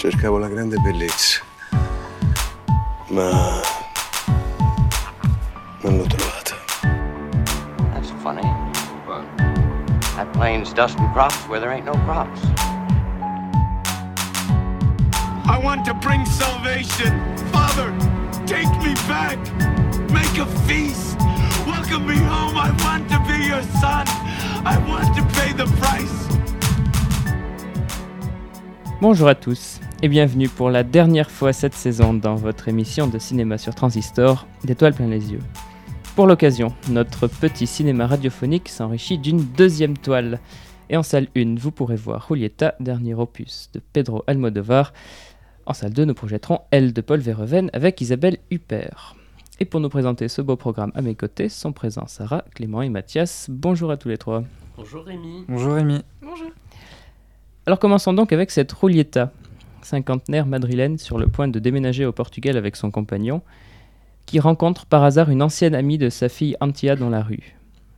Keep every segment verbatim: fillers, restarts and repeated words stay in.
Cercavo la grande bellezza, ma non l'ho trovata. That's funny. What? That plane's dusting crops where there ain't no crops. I want to bring salvation. Father, take me back. Make a feast. Welcome me home. I want to be your son. I want to pay the price. Bonjour à tous et bienvenue pour la dernière fois cette saison dans votre émission de cinéma sur Transistor, d'étoiles plein les yeux. Pour l'occasion, notre petit cinéma radiophonique s'enrichit d'une deuxième toile. Et en salle un, vous pourrez voir Julieta, dernier opus de Pedro Almodovar. En salle deux, nous projetterons Elle de Paul Verhoeven avec Isabelle Huppert. Et pour nous présenter ce beau programme à mes côtés, sont présents Sarah, Clément et Mathias. Bonjour à tous les trois. Bonjour Rémi. Bonjour Rémi. Bonjour. Alors commençons donc avec cette Julieta, cinquantenaire madrilène sur le point de déménager au Portugal avec son compagnon, qui rencontre par hasard une ancienne amie de sa fille Antia dans la rue.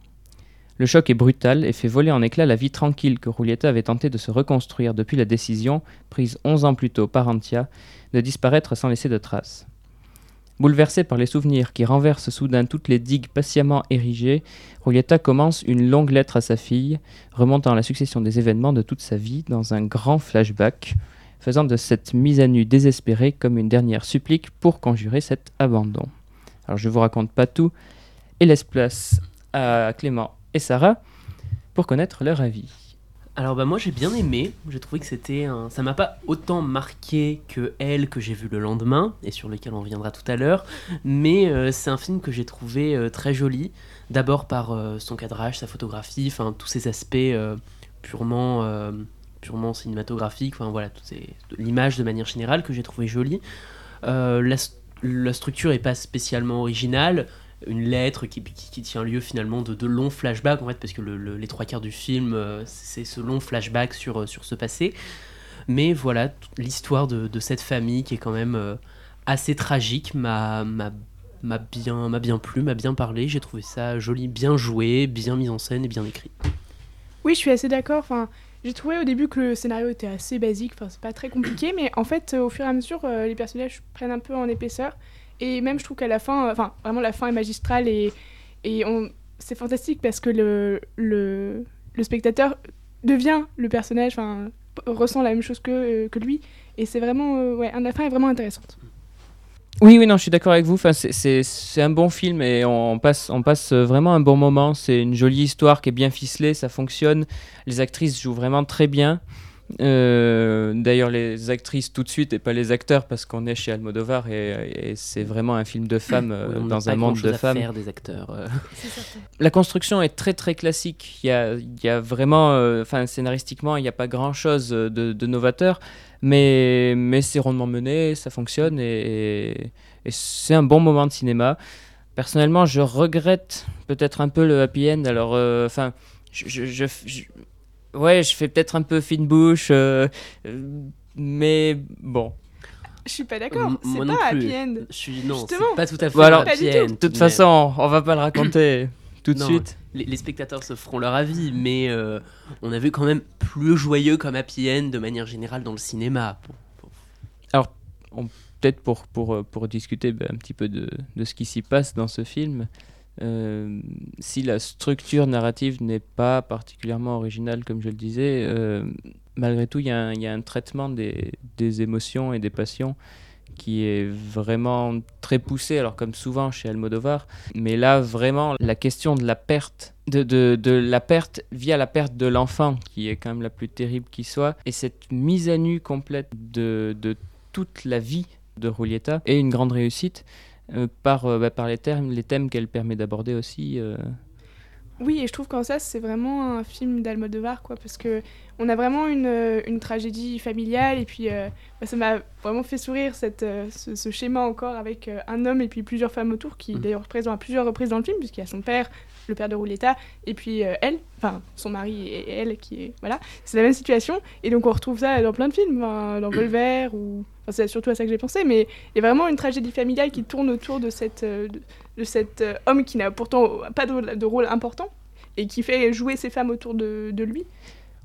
Le choc est brutal et fait voler en éclats la vie tranquille que Julieta avait tenté de se reconstruire depuis la décision, prise onze ans plus tôt par Antia, de disparaître sans laisser de traces. Bouleversée par les souvenirs qui renversent soudain toutes les digues patiemment érigées, Julieta commence une longue lettre à sa fille, remontant la succession des événements de toute sa vie dans un grand flashback, faisant de cette mise à nu désespérée comme une dernière supplique pour conjurer cet abandon. Alors je ne vous raconte pas tout et laisse place à Clément et Sarah pour connaître leur avis. Alors bah moi j'ai bien aimé, j'ai trouvé que c'était un... ça m'a pas autant marqué que Elle que j'ai vu le lendemain et sur lequel on reviendra tout à l'heure, mais euh, c'est un film que j'ai trouvé euh, très joli, d'abord par euh, son cadrage, sa photographie, enfin tous ces aspects euh, purement euh, purement cinématographiques, enfin voilà, toutes ces... l'image de manière générale que j'ai trouvé jolie. Euh, la, la structure est pas spécialement originale. Une lettre qui, qui, qui tient lieu finalement de, de longs flashbacks en fait, parce que le, le, les trois quarts du film euh, c'est ce long flashback sur, sur ce passé, mais voilà, l'histoire de, de cette famille qui est quand même euh, assez tragique m'a, m'a, m'a, bien, m'a bien plu, m'a bien parlé, j'ai trouvé ça joli, bien joué, bien mis en scène et bien écrit. Oui, je suis assez d'accord, enfin, j'ai trouvé au début que le scénario était assez basique, enfin, c'est pas très compliqué, mais en fait euh, au fur et à mesure euh, les personnages prennent un peu en épaisseur. Et même, je trouve qu'à la fin, enfin, vraiment, la fin est magistrale et, et on, c'est fantastique parce que le, le, le spectateur devient le personnage, enfin, ressent la même chose que, que lui. Et c'est vraiment, euh, ouais, la fin est vraiment intéressante. Oui, oui, non, je suis d'accord avec vous. Enfin, c'est, c'est, c'est un bon film et on passe, on passe vraiment un bon moment. C'est une jolie histoire qui est bien ficelée, ça fonctionne. Les actrices jouent vraiment très bien. Euh, d'ailleurs les actrices tout de suite et pas les acteurs parce qu'on est chez Almodovar et, et c'est vraiment un film de femmes euh, oui, dans un monde de femmes. Faire des acteurs, euh. La construction est très très classique, il y a, il y a vraiment enfin euh, scénaristiquement il n'y a pas grand chose de, de novateur mais, mais c'est rondement mené, ça fonctionne et, et, et c'est un bon moment de cinéma. Personnellement je regrette peut-être un peu le happy end, alors enfin euh, je, je, je, je ouais, je fais peut-être un peu fine bouche, euh, mais bon. Je suis pas d'accord, M- c'est pas pas happy end. Je suis non, Justement. c'est pas tout à fait Bon, alors, happy pas end. du De toute mais... façon, on va pas le raconter tout de non, suite. Les, les spectateurs se feront leur avis, mais euh, on a vu quand même plus joyeux comme happy end de manière générale dans le cinéma. Pour, pour... Alors, on, peut-être pour, pour, pour discuter ben, un petit peu de, de ce qui s'y passe dans ce film. Euh, si la structure narrative n'est pas particulièrement originale, comme je le disais, euh, malgré tout, il y, y a un traitement des, des émotions et des passions qui est vraiment très poussé, alors comme souvent chez Almodovar, mais là, vraiment, la question de la perte, de, de, de la perte via la perte de l'enfant, qui est quand même la plus terrible qui soit, et cette mise à nu complète de, de toute la vie de Julieta est une grande réussite. Euh, par, euh, bah, par les, termes, les thèmes qu'elle permet d'aborder aussi. Euh... Oui, et je trouve qu'en ça, c'est vraiment un film d'Almodovar, quoi, parce qu'on a vraiment une, une tragédie familiale, et puis euh, bah, ça m'a vraiment fait sourire cette, euh, ce, ce schéma encore avec euh, un homme et puis plusieurs femmes autour, qui mmh. d'ailleurs représentent à plusieurs reprises dans le film, puisqu'il y a son père, le père de Julieta, et puis euh, elle, enfin son mari et elle, qui est, voilà, c'est la même situation, et donc on retrouve ça dans plein de films, hein, dans Volver, ou... Enfin, c'est surtout à ça que j'ai pensé, mais il y a vraiment une tragédie familiale qui tourne autour de, cette, euh, de, de cet euh, homme qui n'a pourtant pas de, de rôle important et qui fait jouer ses femmes autour de, de lui.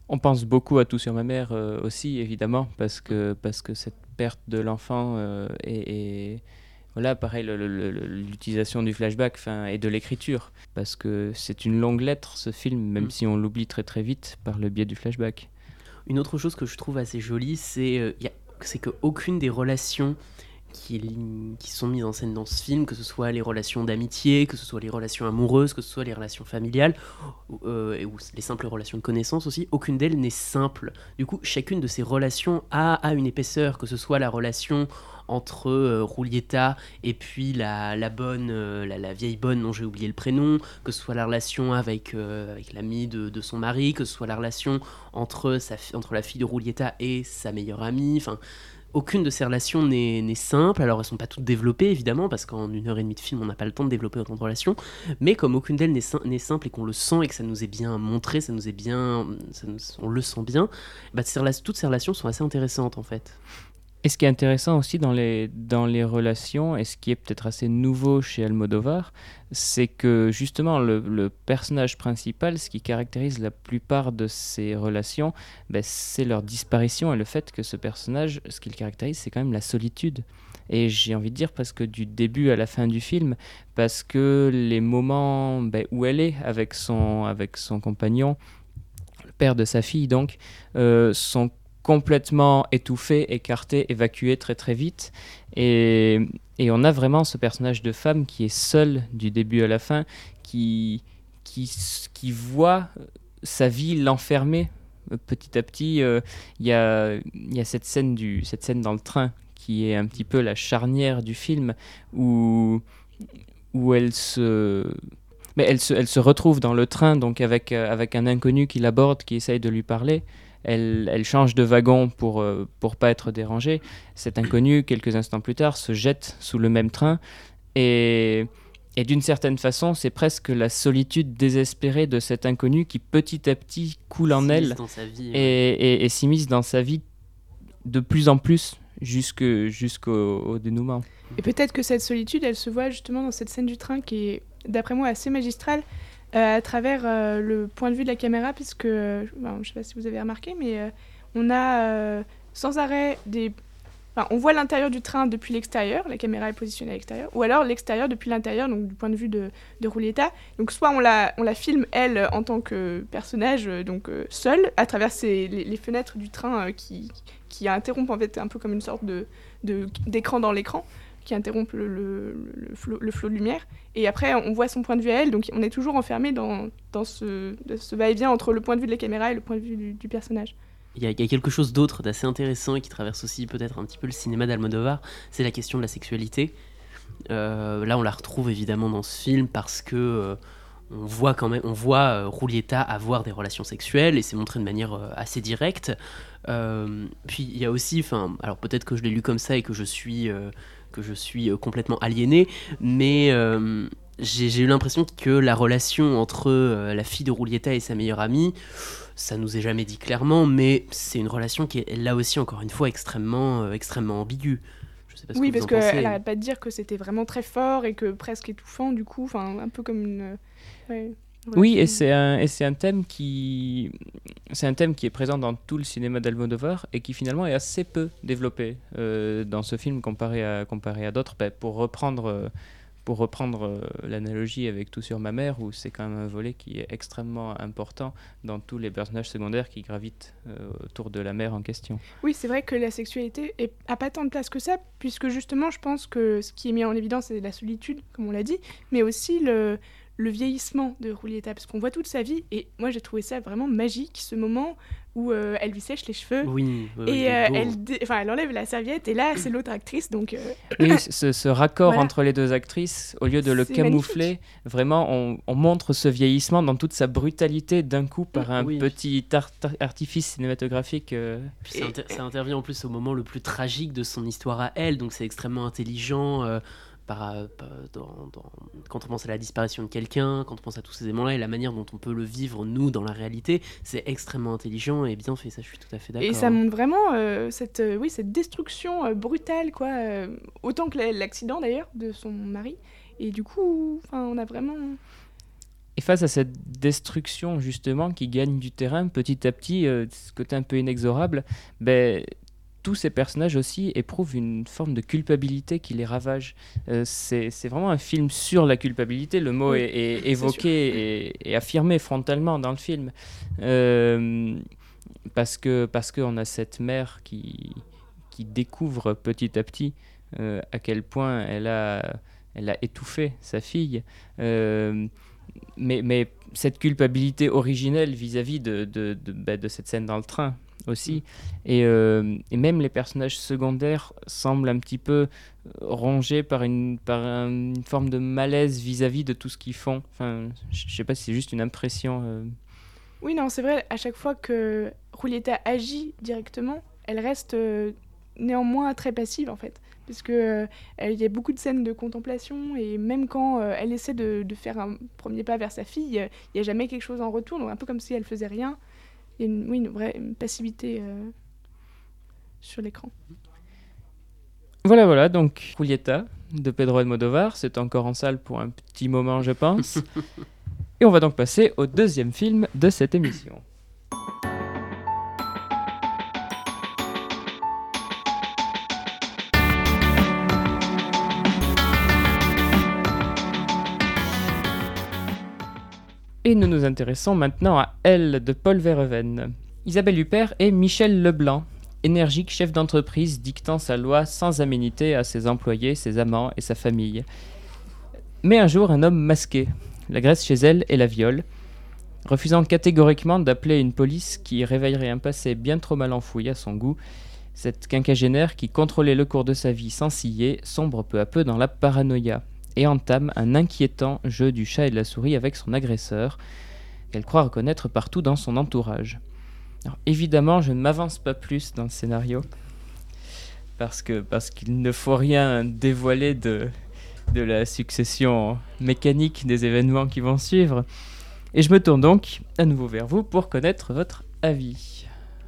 On pense beaucoup à Tout sur ma mère euh, aussi, évidemment, parce que, parce que cette perte de l'enfant euh, est, est- Voilà, pareil, le- le- le- l'utilisation du flashback 'fin, et de l'écriture, parce que c'est une longue lettre, ce film, même Mm. si on l'oublie très très vite par le biais du flashback. Une autre chose que je trouve assez jolie, c'est euh, y a- c'est qu'aucune des relations qui, est li- qui sont mises en scène dans ce film, que ce soit les relations d'amitié, que ce soit les relations amoureuses, que ce soit les relations familiales, ou, euh, et ou les simples relations de connaissance aussi, aucune d'elles n'est simple. Du coup, chacune de ces relations a, a une épaisseur, que ce soit la relation entre euh, Roulietta et puis la, la bonne, euh, la, la vieille bonne dont j'ai oublié le prénom, que ce soit la relation avec, euh, avec l'ami de, de son mari, que ce soit la relation entre, sa, fi- entre la fille de Roulietta et sa meilleure amie, enfin... Aucune de ces relations n'est, n'est simple, alors elles sont pas toutes développées évidemment, parce qu'en une heure et demie de film on n'a pas le temps de développer autant de relations, mais comme aucune d'elles n'est, sim- n'est simple et qu'on le sent et que ça nous est bien montré, ça nous est bien, ça nous- on le sent bien, bah, ces rela- toutes ces relations sont assez intéressantes en fait. Et ce qui est intéressant aussi dans les, dans les relations, et ce qui est peut-être assez nouveau chez Almodovar, c'est que justement le, le personnage principal, ce qui caractérise la plupart de ces relations, ben, c'est leur disparition et le fait que ce personnage, ce qui le caractérise, c'est quand même la solitude. Et j'ai envie de dire presque du début à la fin du film, parce que les moments ben, où elle est avec son, avec son compagnon, le père de sa fille donc, euh, sont complètement étouffé, écarté, évacué très très vite. Et, et on a vraiment ce personnage de femme qui est seul du début à la fin, qui, qui, s- qui voit sa vie l'enfermer euh, petit à petit. euh, Il y, a, il y a cette scène, du, cette scène dans le train qui est un petit peu la charnière du film où, où elle se... Mais elle se, elle se retrouve dans le train donc avec, euh, avec un inconnu qui l'aborde, qui essaye de lui parler. Elle, elle change de wagon pour euh, pour pas être dérangée. Cet inconnu, quelques instants plus tard, se jette sous le même train. Et, et d'une certaine façon, c'est presque la solitude désespérée de cet inconnu qui petit à petit coule en S'immisce elle dans sa vie, et, ouais. et, et s'immisce dans sa vie de plus en plus jusque, jusqu'au au dénouement. Et peut-être que cette solitude, elle se voit justement dans cette scène du train qui est, d'après moi, assez magistrale, euh, à travers euh, le point de vue de la caméra, puisque, euh, ben, je ne sais pas si vous avez remarqué, mais euh, on a euh, sans arrêt des... Enfin, on voit l'intérieur du train depuis l'extérieur, la caméra est positionnée à l'extérieur, ou alors l'extérieur depuis l'intérieur, donc du point de vue de, de Roulietta. Donc soit on la, on la filme, elle, en tant que personnage, euh, donc euh, seule, à travers ses- les, les fenêtres du train euh, qui, qui interrompent en fait un peu comme une sorte de, de- d'écran dans l'écran, qui interrompent le, le, le flot, le flot de lumière. Et après, on voit son point de vue à elle, donc on est toujours enfermé dans, dans ce, ce va-et-vient entre le point de vue de la caméra et le point de vue du, du personnage. Il y, a, il y a quelque chose d'autre d'assez intéressant et qui traverse aussi peut-être un petit peu le cinéma d'Almodovar, c'est la question de la sexualité. Euh, là, on la retrouve évidemment dans ce film parce que euh, on voit quand même, on voit euh, Roulietta avoir des relations sexuelles et c'est montré de manière euh, assez directe. Euh, puis il y a aussi, enfin, alors peut-être que je l'ai lu comme ça et que je suis, euh, que je suis euh, complètement aliéné, mais euh, j'ai, j'ai eu l'impression que la relation entre euh, la fille de Roulietta et sa meilleure amie, ça nous est jamais dit clairement, mais c'est une relation qui est là aussi encore une fois extrêmement, euh, extrêmement ambiguë. Je sais pas ce Oui, que parce vous en pensez. qu'elle n'arrête pas de dire que c'était vraiment très fort et que presque étouffant, du coup, enfin, un peu comme une... ouais, Oui, et relation- c'est un, et c'est un thème qui, c'est un thème qui est présent dans tout le cinéma d'Almodovar et qui finalement est assez peu développé euh, dans ce film comparé à, comparé à d'autres. Ben, pour reprendre, euh, pour reprendre euh, l'analogie avec Tout sur ma mère, où c'est quand même un volet qui est extrêmement important dans tous les personnages secondaires qui gravitent euh, autour de la mère en question. Oui, c'est vrai que la sexualité est, a pas tant de place que ça, puisque justement, je pense que ce qui est mis en évidence, c'est la solitude, comme on l'a dit, mais aussi le, le vieillissement de Roulietta, parce qu'on voit toute sa vie, et moi j'ai trouvé ça vraiment magique, ce moment où euh, elle lui sèche les cheveux, Oui, oui, oui, il et est euh, beau. elle, dé- enfin, elle enlève la serviette, et là, c'est l'autre actrice, donc... euh, Oui, ce, ce raccord Voilà. entre les deux actrices, au lieu de le C'est camoufler, vraiment, on, on montre ce vieillissement dans toute sa brutalité d'un coup par un Oui. petit art- artifice cinématographique. euh. Puis ça, inter- ça intervient en plus au moment le plus tragique de son histoire à elle, donc c'est extrêmement intelligent. euh, par, euh, par- dans- dans- quand on pense à la disparition de quelqu'un, quand on pense à tous ces éléments-là et la manière dont on peut le vivre nous dans la réalité, c'est extrêmement intelligent et bien fait. Ça, je suis tout à fait d'accord. Et ça montre vraiment euh, cette, euh, oui, cette destruction euh, brutale, quoi, euh, autant que la- l'accident d'ailleurs de son mari. Et du coup, enfin, on a vraiment... et face à cette destruction justement qui gagne du terrain petit à petit, euh, ce côté un peu inexorable, ben, tous ces personnages aussi éprouvent une forme de culpabilité qui les ravage. Euh, c'est, c'est vraiment un film sur la culpabilité, le mot Oui, est, est évoqué et, et affirmé frontalement dans le film. Euh, parce que parce qu'on a cette mère qui, qui découvre petit à petit euh, à quel point elle a, elle a étouffé sa fille. Euh, mais, mais cette culpabilité originelle vis-à-vis de, de, de, bah, de cette scène dans le train aussi. Et, euh, et même les personnages secondaires semblent un petit peu rongés par une, par un- une forme de malaise vis-à-vis de tout ce qu'ils font. Enfin, je ne sais pas si c'est juste une impression. euh. Oui, non, c'est vrai, à chaque fois que Julieta agit directement, elle reste euh, néanmoins très passive en fait. Parce qu'il y a beaucoup de scènes de contemplation et même quand euh, elle essaie de, de faire un premier pas vers sa fille, il n'y a jamais quelque chose en retour, donc un peu comme si elle faisait rien. Il y a une, oui, une vraie une passivité euh, sur l'écran. Voilà, voilà, donc Julieta de Pedro Almodóvar, c'est encore en salle pour un petit moment, je pense. Et on va donc passer au deuxième film de cette émission. Et nous nous intéressons maintenant à Elle de Paul Verhoeven. Isabelle Huppert et Michel Leblanc, énergique chef d'entreprise dictant sa loi sans aménité à ses employés, ses amants et sa famille. Mais un jour, un homme masqué l'agresse chez elle et la viole, refusant catégoriquement d'appeler une police qui réveillerait un passé bien trop mal enfoui à son goût. Cette quinquagénaire qui contrôlait le cours de sa vie sans ciller sombre peu à peu dans la paranoïa et entame un inquiétant jeu du chat et de la souris avec son agresseur, qu'elle croit reconnaître partout dans son entourage. Alors, évidemment, je ne m'avance pas plus dans le scénario, parce que parce qu'il ne faut rien dévoiler de, de la succession mécanique des événements qui vont suivre. Et je me tourne donc à nouveau vers vous pour connaître votre avis.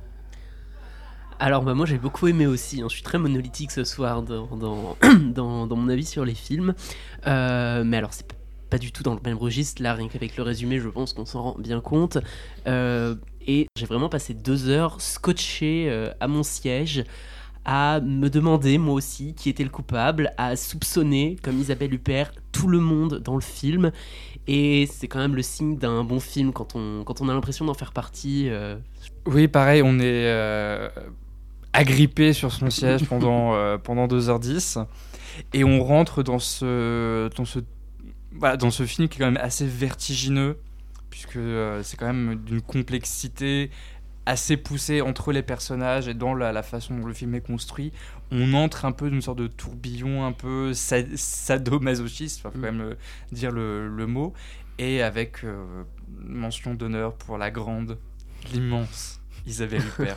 Alors bah moi j'ai beaucoup aimé aussi, hein. Je suis très monolithique ce soir dans, dans, dans, dans mon avis sur les films, euh, mais alors c'est p- pas du tout dans le même registre, là rien qu'avec le résumé je pense qu'on s'en rend bien compte, euh, et j'ai vraiment passé deux heures scotché euh, à mon siège à me demander moi aussi qui était le coupable, à soupçonner comme Isabelle Huppert tout le monde dans le film, et c'est quand même le signe d'un bon film quand on, quand on a l'impression d'en faire partie. euh, Oui, pareil, on est euh, agrippé sur son siège pendant, euh, pendant deux heures dix et on rentre dans ce, dans, ce, voilà, dans ce film qui est quand même assez vertigineux, puisque euh, c'est quand même d'une complexité assez poussée entre les personnages et dans la, la façon dont le film est construit. On entre un peu d'une sorte de tourbillon un peu sa- sadomasochiste, il faut quand même le- dire le, le mot, et avec euh, mention d'honneur pour la grande, l'immense Isabelle Huppert.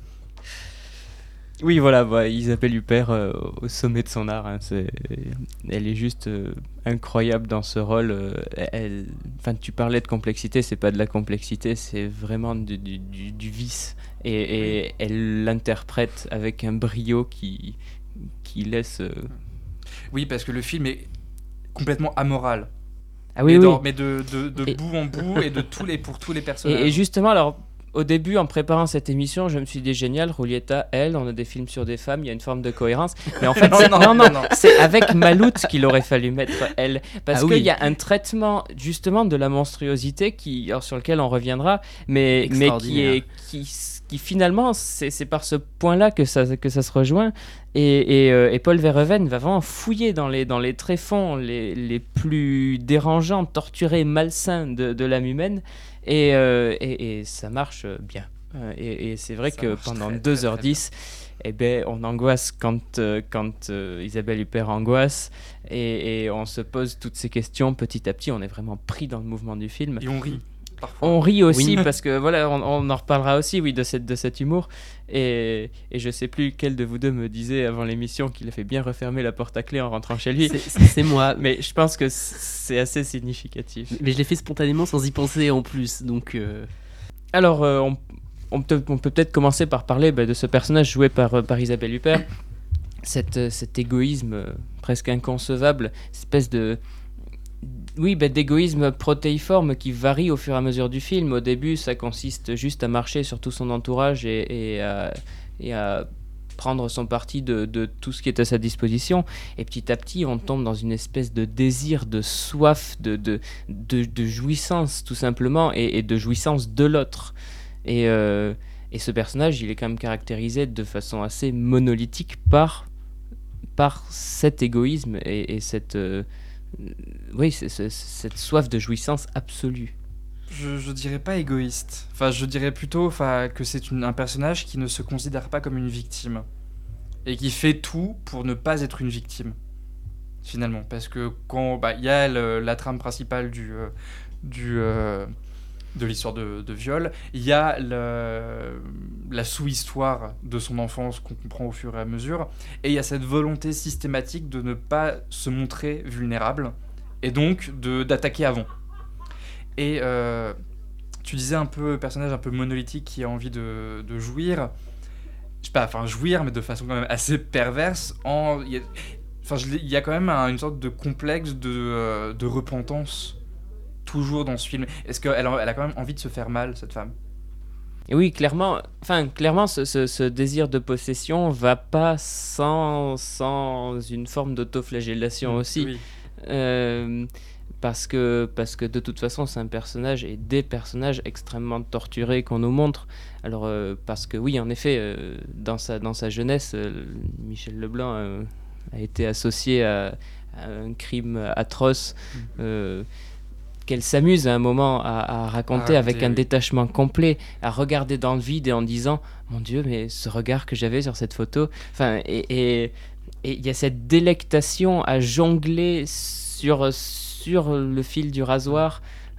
Oui, voilà, bah, Isabelle Huppert euh, au sommet de son art. Hein, c'est... Elle est juste euh, incroyable dans ce rôle. euh, elle... Enfin, tu parlais de complexité, c'est pas de la complexité, c'est vraiment du, du, du, du vice. Et, et elle l'interprète avec un brio qui, qui laisse... euh, Oui, parce que le film est complètement amoral. Ah oui, mais oui. dans- mais de, de, de Et- bout en bout et de tous les, pour tous les personnages. Et, et justement, alors, au début, en préparant cette émission, je me suis dit génial, Julieta, elle, on a des films sur des femmes, il y a une forme de cohérence. Mais en fait, Non, c'est, non, non, non, non, non. c'est avec Maloute qu'il aurait fallu mettre elle. Parce Ah qu'il oui. y a un traitement, justement, de la monstruosité qui, alors, sur lequel on reviendra, mais, mais qui Extraordinaire. est. Qui, qui finalement, c'est, c'est par ce point-là que ça, que ça se rejoint. Et, et, euh, et Paul Verhoeven va vraiment fouiller dans les, dans les tréfonds les, les plus dérangeants, torturés, malsains de, de l'âme humaine. Et, euh, et, et ça marche bien. Euh, Et, et c'est vrai Ça que marche pendant très, deux très, heures très dix, eh ben, on angoisse quand, euh, quand euh, Isabelle Huppert angoisse. Et, et on se pose toutes ces questions petit à petit. On est vraiment pris dans le mouvement du film. Et on rit, parfois. On rit aussi Oui. parce que voilà, on, on en reparlera aussi, oui, de, cette, de cet humour. Et, et je sais plus quel de vous deux me disait avant l'émission qu'il a fait bien refermer la porte à clé en rentrant chez lui. c'est, c'est- c'est moi, mais, Mais je pense que c'est assez significatif. mais je l'ai fait spontanément sans y penser en plus, donc... euh, Alors, euh, on, on peut, on peut peut-être commencer par parler bah, de ce personnage joué par, euh, par Isabelle Huppert. Cet, euh, cet égoïsme euh, presque inconcevable, espèce de oui, bah, d'égoïsme protéiforme qui varie au fur et à mesure du film. Au début, ça consiste juste à marcher sur tout son entourage et, et, à, et à prendre son parti de, de tout ce qui est à sa disposition. Et petit à petit, on tombe dans une espèce de désir, de soif, de, de, de, de jouissance, tout simplement, et, et de jouissance de l'autre. Et, euh, et ce personnage, il est quand même caractérisé de façon assez monolithique par, par cet égoïsme et, et cette... Euh, oui, c'est, c'est, cette soif de jouissance absolue. Je, je dirais pas égoïste. Enfin, je dirais plutôt enfin, que c'est une, un personnage qui ne se considère pas comme une victime. Et qui fait tout pour ne pas être une victime. Finalement. Parce que quand bah, y a le, la trame principale du, euh, du, euh, de l'histoire de, de viol, il y a le, la sous-histoire de son enfance qu'on comprend au fur et à mesure. Et il y a cette volonté systématique de ne pas se montrer vulnérable. Et donc de, d'attaquer avant. Et euh, tu disais un peu personnage un peu monolithique qui a envie de, de jouir, je sais pas, enfin jouir mais de façon quand même assez perverse. En, il y a, enfin il y a quand même un, une sorte de complexe de, euh, de repentance toujours dans ce film. Est-ce qu'elle a, elle a quand même envie de se faire mal, cette femme? Et oui, clairement, enfin clairement, ce, ce, ce désir de possession va pas sans sans une forme d'autoflagellation aussi. Oui. Euh, Parce que, parce que de toute façon, c'est un personnage et des personnages extrêmement torturés qu'on nous montre. Alors, euh, parce que oui, en effet, euh, dans, sa, dans sa jeunesse, euh, Michel Leblanc euh, a été associé à, à un crime atroce euh, qu'elle s'amuse à un moment à, à raconter Ah, avec raconter, un oui. détachement complet, à regarder dans le vide et en disant « Mon Dieu, mais ce regard que j'avais sur cette photo... » Enfin, et et et il y a cette délectation à jongler sur... sur le fil du rasoir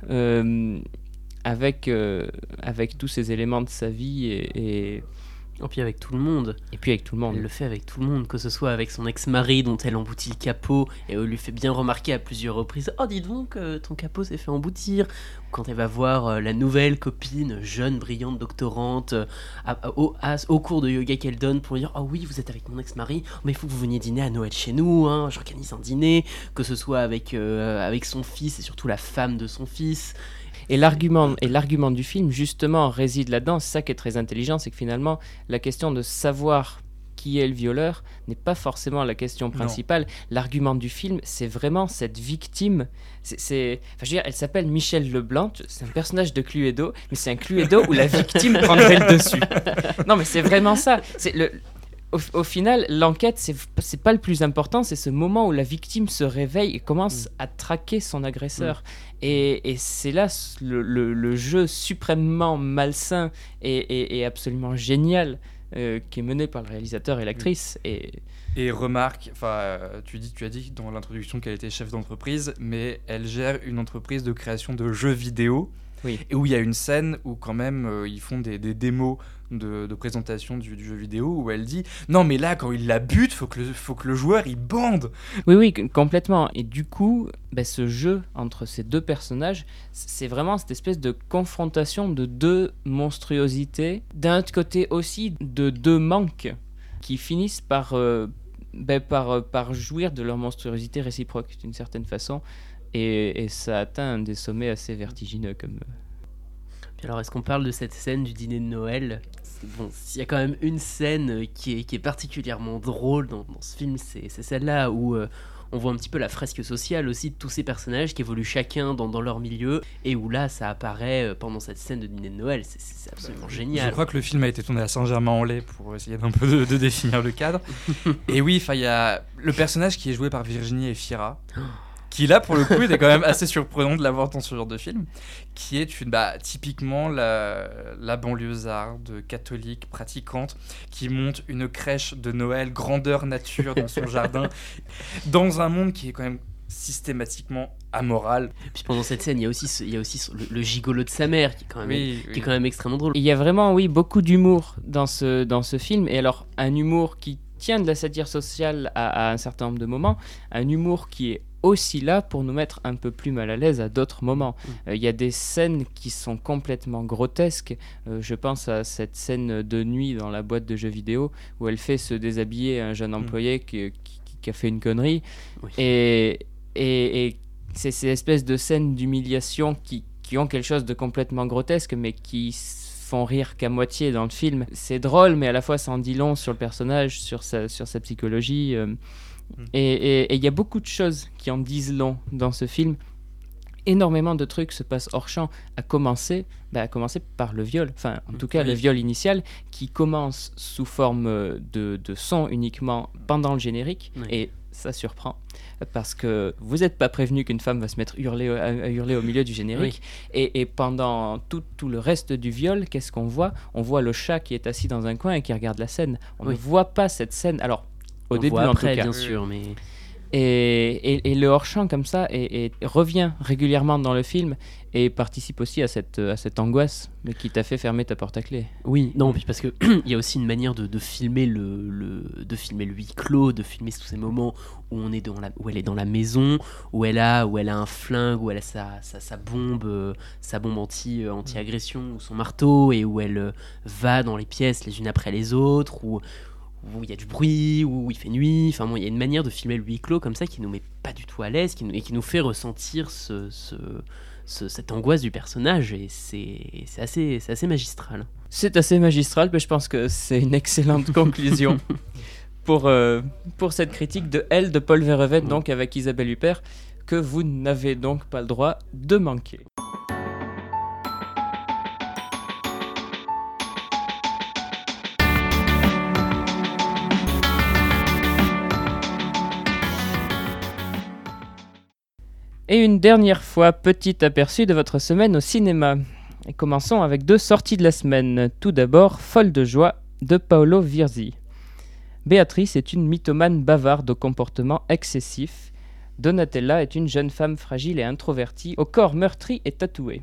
euh, avec, euh, avec tous ces éléments de sa vie et, et, Et puis avec tout le monde. et puis avec tout le monde. Elle le fait avec tout le monde, que ce soit avec son ex-mari dont elle emboutit le capot et elle lui fait bien remarquer à plusieurs reprises « Oh, dis donc, euh, ton capot s'est fait emboutir !» Ou quand elle va voir euh, la nouvelle copine, jeune, brillante, doctorante, euh, à- à- au, à- au cours de yoga qu'elle donne pour dire « Oh oui, vous êtes avec mon ex-mari, mais il faut que vous veniez dîner à Noël chez nous, hein, j'organise un dîner. » Que ce soit avec, euh, avec son fils et surtout la femme de son fils. Et l'argument, et l'argument du film, justement, réside là-dedans. C'est ça qui est très intelligent, c'est que finalement, la question de savoir qui est le violeur n'est pas forcément la question principale. L'argument du film, c'est vraiment cette victime. C'est, c'est... Enfin, je veux dire, elle s'appelle Michel Leblanc, c'est un personnage de Cluedo, mais c'est un Cluedo où la victime prendrait le dessus. Non, mais c'est vraiment ça. C'est le... Au, au final, l'enquête, c'est, c'est pas le plus important, c'est ce moment où la victime se réveille et commence à traquer son agresseur. Et, et c'est là le, le, le jeu suprêmement malsain et, et, et absolument génial euh, qui est mené par le réalisateur et l'actrice. Et... Et remarque, enfin, euh, tu, dis, tu as dit dans l'introduction qu'elle était chef d'entreprise, mais elle gère une entreprise de création de jeux vidéo. Oui. Et où il y a une scène où quand même euh, ils font des, des démos de, de présentation du, du jeu vidéo où elle dit non mais là quand il la bute faut que le, faut que le joueur il bande. Oui oui c- complètement. Et du coup bah, ce jeu entre ces deux personnages c'est vraiment cette espèce de confrontation de deux monstruosités, d'un autre côté aussi de deux manques qui finissent par, euh, bah, par, par jouir de leur monstruosité réciproque d'une certaine façon. Et, et ça atteint des sommets assez vertigineux comme... Puis alors, est-ce qu'on parle de cette scène du dîner de Noël ? C'est bon, s'il y a quand même une scène qui est, qui est particulièrement drôle dans, dans ce film, c'est, c'est celle-là où euh, on voit un petit peu la fresque sociale aussi de tous ces personnages qui évoluent chacun dans, dans leur milieu, et où là, ça apparaît euh, pendant cette scène de dîner de Noël. C'est, c'est absolument génial. Je crois que le film a été tourné à Saint-Germain-en-Laye pour essayer d'un peu de, de définir le cadre. Et oui, il y a le personnage qui est joué par Virginie Efira. Qui là pour le coup était quand même assez surprenant de l'avoir dans ce genre de film, qui est une, bah, typiquement la, la banlieusarde catholique pratiquante qui monte une crèche de Noël grandeur nature dans son jardin, dans un monde qui est quand même systématiquement amoral. Puis pendant cette scène, il y a aussi, ce, il y a aussi ce- le, le gigolo de sa mère qui est quand même, Oui, qui oui. est quand même extrêmement drôle. Il y a vraiment, oui, beaucoup d'humour dans ce, dans ce film. Et alors, un humour qui tient de la satire sociale à, à un certain nombre de moments, un humour qui est aussi là pour nous mettre un peu plus mal à l'aise à d'autres moments. Il euh, y a des scènes qui sont complètement grotesques. Euh, je pense à cette scène de nuit dans la boîte de jeux vidéo où elle fait se déshabiller un jeune employé qui, qui, qui a fait une connerie. Oui. Et, et, et c'est ces espèces de scènes d'humiliation qui, qui ont quelque chose de complètement grotesque, mais qui font rire qu'à moitié dans le film. C'est drôle, mais à la fois ça en dit long sur le personnage, sur sa, sur sa psychologie. Euh, mmh. Et il y a beaucoup de choses qui en disent long dans ce film. Énormément de trucs se passent hors champ, à commencer, bah, à commencer par le viol, enfin en tout cas oui. le viol initial, qui commence sous forme de, de son uniquement pendant le générique, oui. et ça surprend, parce que vous n'êtes pas prévenu qu'une femme va se mettre hurler, à, à hurler au milieu du générique, oui. et, et pendant tout, tout le reste du viol, qu'est-ce qu'on voit ? On voit le chat qui est assis dans un coin et qui regarde la scène. On oui. ne voit pas cette scène, alors au On début voit en après, tout cas. bien sûr, mais... Et, et, et le hors-champ comme ça et, et revient régulièrement dans le film et participe aussi à cette, à cette angoisse qui t'a fait fermer ta porte à clé. Oui, non, puis parce qu'il y a aussi une manière de, de, filmer le, le, de filmer le huis clos, de filmer tous ces moments où, on est dans la, où elle est dans la maison, où elle a, où elle a un flingue, où elle a sa, sa, sa bombe, euh, sa bombe anti, euh, anti-agression ou son marteau, et où elle euh, va dans les pièces les unes après les autres, où où il y a du bruit, où il fait nuit, enfin bon, il y a une manière de filmer le huis clos comme ça qui nous met pas du tout à l'aise, qui nous, et qui nous fait ressentir ce, ce, ce, cette angoisse du personnage, et c'est, c'est, assez, c'est assez magistral. C'est assez magistral, mais je pense que c'est une excellente conclusion pour, euh, pour cette critique de Elle de Paul Verhoeven, donc avec Isabelle Huppert, que vous n'avez donc pas le droit de manquer. Et une dernière fois, petit aperçu de votre semaine au cinéma. Et commençons avec deux sorties de la semaine. Tout d'abord, Folle de joie de Paolo Virzi. Béatrice est une mythomane bavarde au comportement excessif. Donatella est une jeune femme fragile et introvertie, au corps meurtri et tatoué.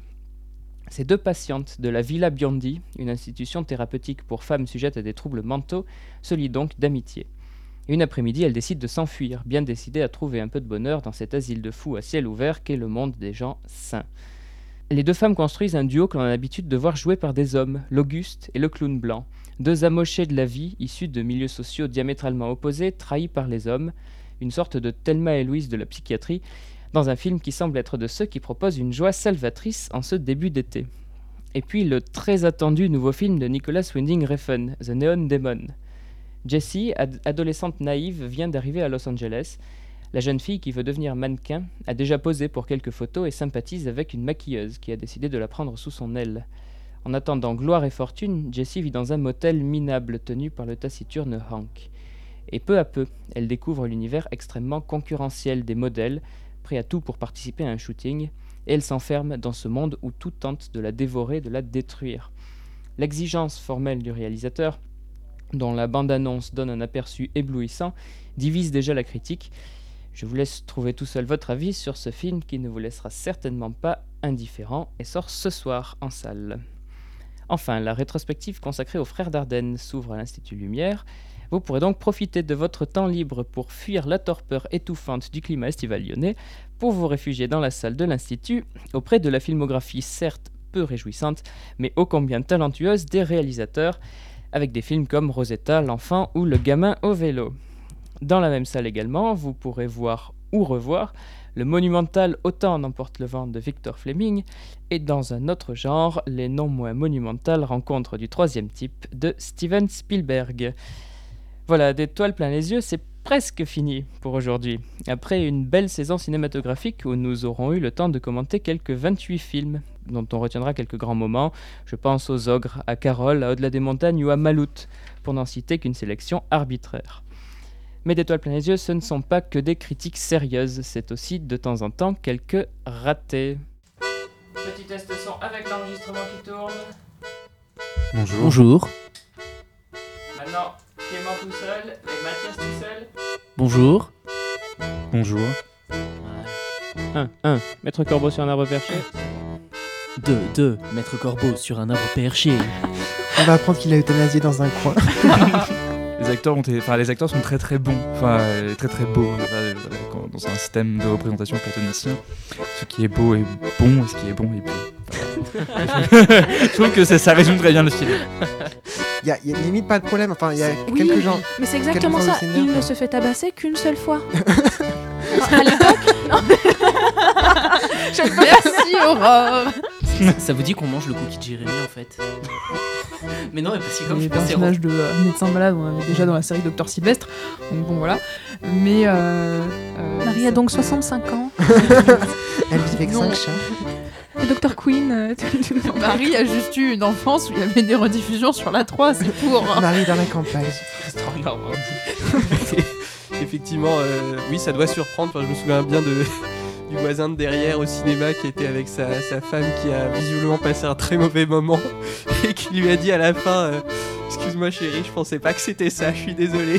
Ces deux patientes de la Villa Biondi, une institution thérapeutique pour femmes sujettes à des troubles mentaux, se lient donc d'amitié. Une après-midi, elle décide de s'enfuir, bien décidée à trouver un peu de bonheur dans cet asile de fous à ciel ouvert qu'est le monde des gens sains. Les deux femmes construisent un duo que l'on a l'habitude de voir jouer par des hommes, l'Auguste et le clown blanc, deux amochés de la vie, issus de milieux sociaux diamétralement opposés, trahis par les hommes, une sorte de Thelma et Louise de la psychiatrie, dans un film qui semble être de ceux qui proposent une joie salvatrice en ce début d'été. Et puis le très attendu nouveau film de Nicholas Winding Refn, The Neon Demon. Jessie, ad- adolescente naïve, vient d'arriver à Los Angeles. La jeune fille qui veut devenir mannequin a déjà posé pour quelques photos et sympathise avec une maquilleuse qui a décidé de la prendre sous son aile. En attendant gloire et fortune, Jessie vit dans un motel minable tenu par le taciturne Hank. Et peu à peu, elle découvre l'univers extrêmement concurrentiel des modèles, prêts à tout pour participer à un shooting, et elle s'enferme dans ce monde où tout tente de la dévorer, de la détruire. L'exigence formelle du réalisateur, dont la bande-annonce donne un aperçu éblouissant, divise déjà la critique. Je vous laisse trouver tout seul votre avis sur ce film qui ne vous laissera certainement pas indifférent et sort ce soir en salle. Enfin, la rétrospective consacrée aux frères Dardenne s'ouvre à l'Institut Lumière. Vous pourrez donc profiter de votre temps libre pour fuir la torpeur étouffante du climat estival lyonnais, pour vous réfugier dans la salle de l'Institut, auprès de la filmographie certes peu réjouissante, mais ô combien talentueuse des réalisateurs, avec des films comme Rosetta, L'Enfant ou Le Gamin au vélo. Dans la même salle également, vous pourrez voir ou revoir le monumental Autant en emporte le vent de Victor Fleming, et dans un autre genre, les non moins monumentales rencontres du troisième type de Steven Spielberg. Voilà, des toiles plein les yeux, c'est presque fini pour aujourd'hui. Après une belle saison cinématographique où nous aurons eu le temps de commenter quelques vingt-huit films, dont on retiendra quelques grands moments, je pense aux Ogres, à Carole, à Au-delà des montagnes ou à Maloute, pour n'en citer qu'une sélection arbitraire. Mais des toiles plein les yeux, ce ne sont pas que des critiques sérieuses, c'est aussi de temps en temps quelques ratés. Petit test son avec l'enregistrement qui tourne. Bonjour. Bonjour. Maintenant, Clément tout seul et Mathias tout seul. Bonjour. Bonjour. un, un. Maître Corbeau sur un arbre perché. deux, deux. Maître Corbeau sur un arbre perché. On va apprendre qu'il a euthanasié dans un coin. Les acteurs, ont été, enfin, les acteurs sont très très bons, enfin euh, très très beaux euh, dans un système de représentation platonicien. Ce qui est beau est bon et ce qui est bon est beau. Je trouve que ça, ça résume très bien le film. Il y, y a limite pas de problème, enfin il y a Oui, quelques gens. mais c'est exactement ça, quelques il ne se fait tabasser qu'une seule fois. À l'époque, non. Merci Aurore. Ça vous dit qu'on mange le cookie de Jérémy en fait? Mais non, mais parce que comme Les je pensais... personnages de euh, médecin malade, on avait déjà dans la série Docteur Sylvestre. Donc bon, voilà. Mais. Euh, euh, Marie a donc soixante-cinq ans. Elle vit avec Non. cinq chats. Et Docteur Queen. euh, Marie a juste eu une enfance où il y avait des rediffusions sur la trois, c'est pour. Marie dans la campagne. Effectivement, euh, oui, ça doit surprendre. Enfin, je me souviens bien de, du voisin de derrière au cinéma qui était avec sa, sa femme qui a visiblement passé un très mauvais moment et qui lui a dit à la fin euh, excuse-moi chérie, je pensais pas que c'était ça, je suis désolé.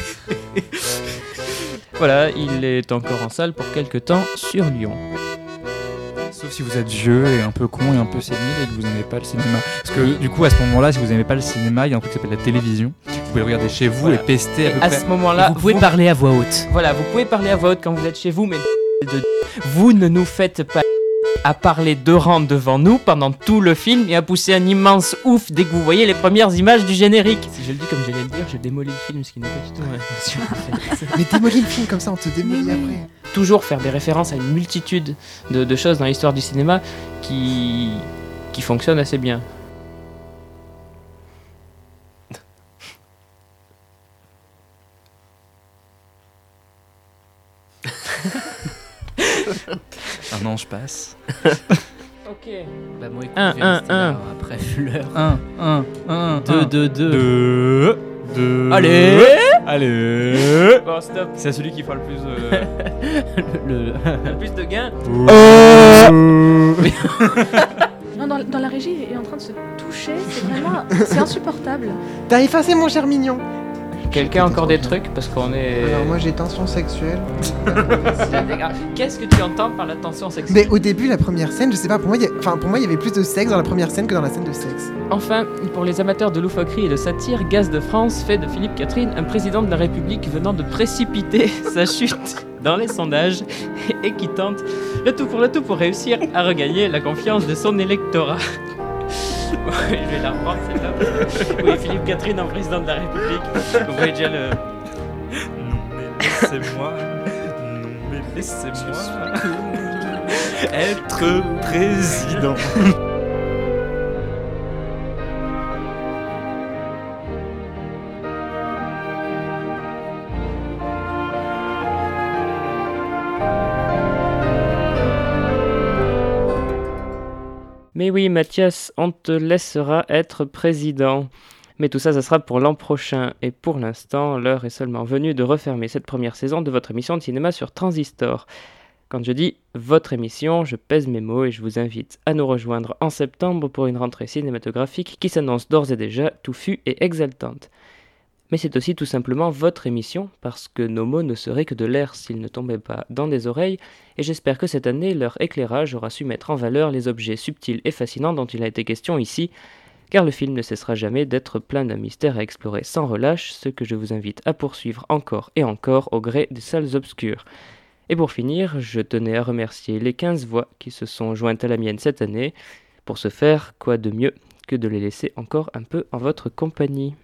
Voilà, il est encore en salle pour quelques temps sur Lyon. Sauf si vous êtes vieux et un peu con et un peu sénile et que vous n'aimez pas le cinéma. Parce que du coup, à ce moment-là, si vous n'aimez pas le cinéma, il y a un truc qui s'appelle la télévision. Vous pouvez le regarder chez vous Voilà. et pester à peu À près. ce moment-là, Vous pouvez parler à voix haute. Voilà, vous pouvez parler à voix haute quand vous êtes chez vous, mais de... vous ne nous faites pas à parler deux rangs devant nous pendant tout le film et à pousser un immense ouf dès que vous voyez les premières images du générique. Si je le dis comme j'allais le dire, je démolis le film, ce qui n'est pas du tout ma intention. en fait. Mais démolis le film comme ça, on te démolit après. Toujours faire des références à une multitude de, de choses dans l'histoire du cinéma qui, qui fonctionnent assez bien. Un ange passe. Ok. Bah moi, écoute, Un, je vais un, rester un. là, après Fleur. un, un, un, Deux, deux, deux. deux, deux. Allez. Allez. Bon, stop. C'est celui qui fera le plus. Euh... Le... Le plus de gains. Non, dans, dans la régie, il est en train de se toucher. C'est vraiment. C'est insupportable. T'as effacé mon cher mignon. Quelqu'un a encore des trucs parce qu'on est. Alors moi j'ai tension sexuelle. Qu'est-ce que tu entends par la tension sexuelle? Mais au début, la première scène, je sais pas, pour moi, il y a... enfin, pour moi, il y avait plus de sexe dans la première scène que dans la scène de sexe. Enfin, pour les amateurs de loufoquerie et de satire, Gaz de France fait de Philippe Catherine un président de la République venant de précipiter sa chute dans les sondages et qui tente le tout pour le tout pour réussir à regagner la confiance de son électorat. Ouais, je vais la reprendre celle-là. Parce que... Oui, Philippe Catherine en président de la République. Vous voyez déjà le... Non mais laissez-moi. Non mais laissez-moi. Être président. Mais oui, Mathias, on te laissera être président. Mais tout ça, ça sera pour l'an prochain. Et pour l'instant, l'heure est seulement venue de refermer cette première saison de votre émission de cinéma sur Transistor. Quand je dis votre émission, je pèse mes mots et je vous invite à nous rejoindre en septembre pour une rentrée cinématographique qui s'annonce d'ores et déjà touffue et exaltante. Mais c'est aussi tout simplement votre émission, parce que nos mots ne seraient que de l'air s'ils ne tombaient pas dans des oreilles, et j'espère que cette année, leur éclairage aura su mettre en valeur les objets subtils et fascinants dont il a été question ici, car le film ne cessera jamais d'être plein d'un mystère à explorer sans relâche, ce que je vous invite à poursuivre encore et encore au gré des salles obscures. Et pour finir, je tenais à remercier les quinze voix qui se sont jointes à la mienne cette année. Pour ce faire, quoi de mieux que de les laisser encore un peu en votre compagnie.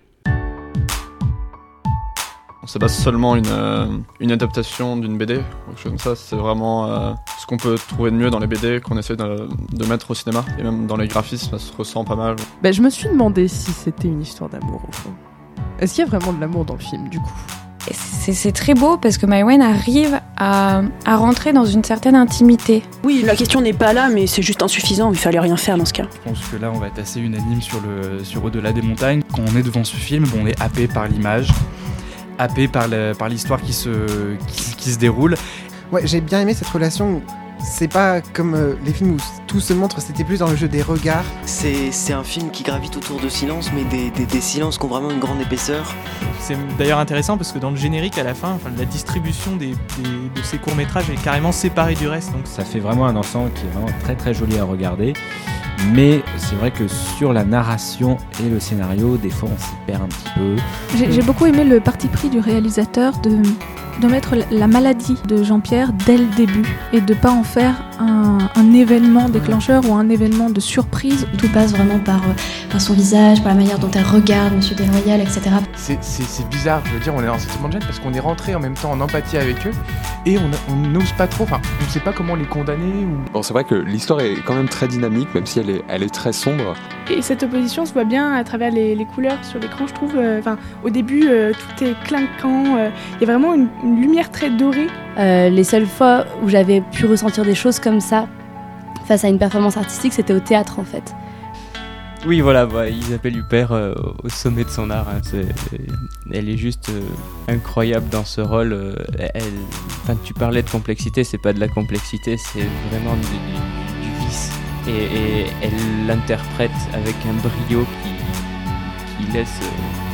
C'est pas seulement une, euh, une adaptation d'une B D, quelque chose comme ça, c'est vraiment euh, ce qu'on peut trouver de mieux dans les B D qu'on essaie de, de mettre au cinéma, et même dans les graphismes, ça se ressent pas mal. Bah, je me suis demandé si c'était une histoire d'amour au fond. Est-ce qu'il y a vraiment de l'amour dans le film du coup? C'est, c'est très beau parce que Mai Wen arrive à, à rentrer dans une certaine intimité. Oui, la question n'est pas là, mais c'est juste insuffisant, il fallait rien faire dans ce cas. Je pense que là, on va être assez unanime sur, le, sur Au-delà des montagnes. Quand on est devant ce film, bon, on est happé par l'image, happé par, le, par l'histoire qui se, qui, qui se déroule. Ouais, j'ai bien aimé cette relation où c'est pas comme euh, les films où tout se montre, c'était plus dans le jeu des regards. C'est, c'est un film qui gravite autour de silences, mais des, des, des silences qui ont vraiment une grande épaisseur. C'est d'ailleurs intéressant parce que dans le générique à la fin, enfin, la distribution des, des, de ces courts-métrages est carrément séparée du reste. Donc ça fait vraiment un ensemble qui est vraiment très très joli à regarder. Mais c'est vrai que sur la narration et le scénario, des fois on s'y perd un petit peu. J'ai, j'ai beaucoup aimé le parti pris du réalisateur de, de mettre la maladie de Jean-Pierre dès le début et de pas en faire un, un événement déclencheur ou un événement de surprise. Tout passe vraiment par, par son visage, par la manière dont elle regarde Monsieur Desloyal, et cetera. C'est, c'est, c'est bizarre, je veux dire, on est dans un sentiment de gêne parce qu'on est rentré en même temps en empathie avec eux et on n'ose pas trop, enfin, on ne sait pas comment les condamner. Ou... Bon, c'est vrai que l'histoire est quand même très dynamique, même si elle est, elle est très sombre. Et cette opposition se voit bien à travers les, les couleurs sur l'écran, je trouve. Enfin, euh, au début, euh, tout est clinquant. Il euh, y a vraiment une, une lumière très dorée. Euh, les seules fois où j'avais pu ressentir des choses comme ça face à une performance artistique, c'était au théâtre en fait. Oui, voilà, bah, Isabelle Huppert euh, au sommet de son art. Hein, c'est, elle est juste euh, incroyable dans ce rôle. Euh, elle, enfin, tu parlais de complexité, c'est pas de la complexité, c'est vraiment du, du, du vice. Et, et elle l'interprète avec un brio qui, qui laisse. Euh,